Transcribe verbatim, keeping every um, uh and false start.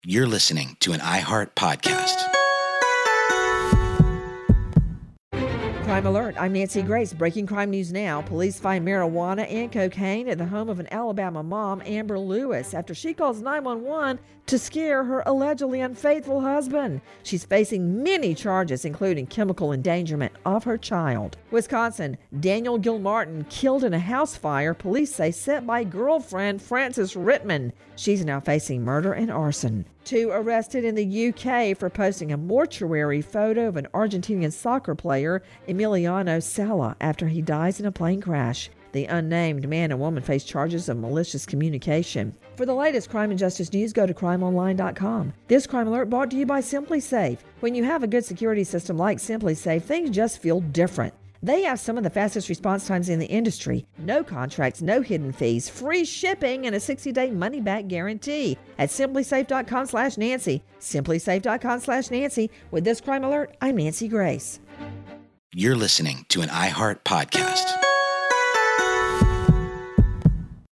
You're listening to an iHeart podcast. Crime Alert, I'm Nancy Grace. Breaking crime news now. Police find marijuana and cocaine at the home of an Alabama mom, Amber Lewis, after she calls nine one one to scare her allegedly unfaithful husband. She's facing many charges, including chemical endangerment of her child. Wisconsin, Daniel Gilmartin killed in a house fire, police say set by girlfriend Frances Rittman. She's now facing murder and arson. Two arrested in the U K for posting a mortuary photo of an Argentinian soccer player, Emiliano Sala, after he dies in a plane crash. The unnamed man and woman face charges of malicious communication. For the latest crime and justice news, go to crime online dot com. This Crime Alert brought to you by SimpliSafe. When you have a good security system like SimpliSafe, things just feel different. They have some of the fastest response times in the industry. No contracts, no hidden fees, free shipping, and a sixty-day money-back guarantee at simplisafe dot com slash Nancy. simplisafe dot com slash Nancy. With this Crime Alert, I'm Nancy Grace. You're listening to an iHeart podcast.